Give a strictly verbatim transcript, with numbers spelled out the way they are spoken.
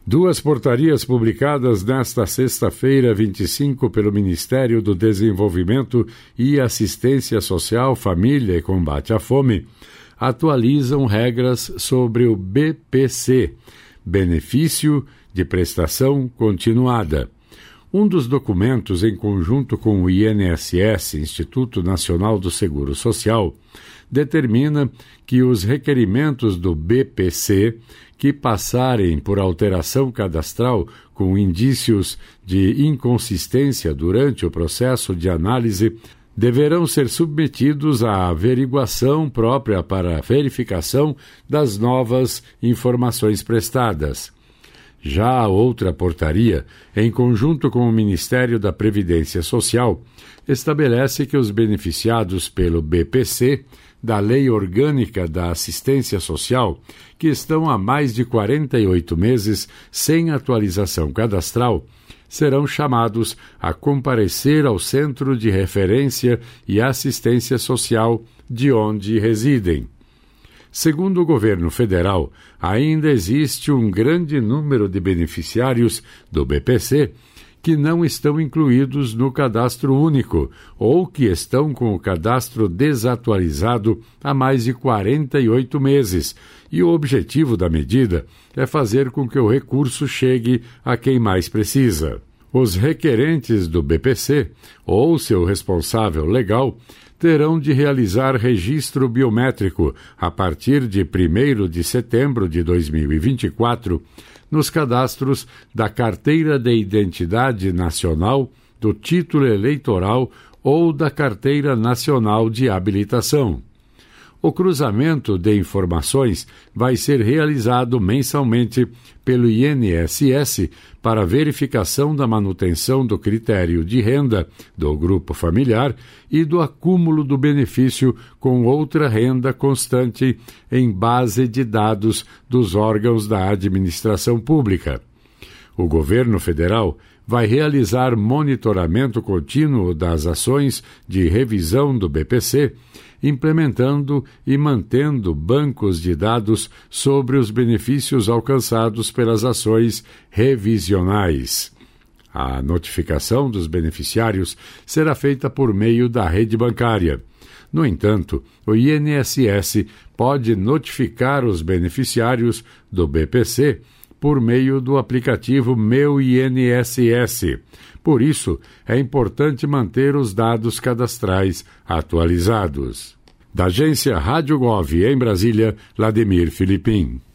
Duas portarias publicadas nesta sexta-feira, vinte e cinco, pelo Ministério do Desenvolvimento e Assistência Social, Família e Combate à Fome, atualizam regras sobre o B P C, Benefício de Prestação Continuada. Um dos documentos, em conjunto com o I N S S, Instituto Nacional do Seguro Social, determina que os requerimentos do B P C que passarem por alteração cadastral com indícios de inconsistência durante o processo de análise deverão ser submetidos à averiguação própria para verificação das novas informações prestadas. Já a outra portaria, em conjunto com o Ministério da Previdência Social, estabelece que os beneficiados pelo B P C da Lei Orgânica da Assistência Social, que estão há mais de quarenta e oito meses sem atualização cadastral, serão chamados a comparecer ao Centro de Referência e Assistência Social de onde residem. Segundo o governo federal, ainda existe um grande número de beneficiários do B P C que não estão incluídos no Cadastro Único ou que estão com o cadastro desatualizado há mais de quarenta e oito meses, e o objetivo da medida é fazer com que o recurso chegue a quem mais precisa. Os requerentes do B P C ou seu responsável legal terão de realizar registro biométrico a partir de primeiro de setembro de dois mil e vinte e quatro nos cadastros da Carteira de Identidade Nacional, do Título Eleitoral ou da Carteira Nacional de Habilitação. O cruzamento de informações vai ser realizado mensalmente pelo I N S S para verificação da manutenção do critério de renda do grupo familiar e do acúmulo do benefício com outra renda constante em base de dados dos órgãos da administração pública. O governo federal vai realizar monitoramento contínuo das ações de revisão do B P C, implementando e mantendo bancos de dados sobre os benefícios alcançados pelas ações revisionais. A notificação dos beneficiários será feita por meio da rede bancária. No entanto, o I N S S pode notificar os beneficiários do B P C por meio do aplicativo Meu I N S S. Por isso, é importante manter os dados cadastrais atualizados. Da agência Rádio Gov em Brasília, Vladimir Filipim.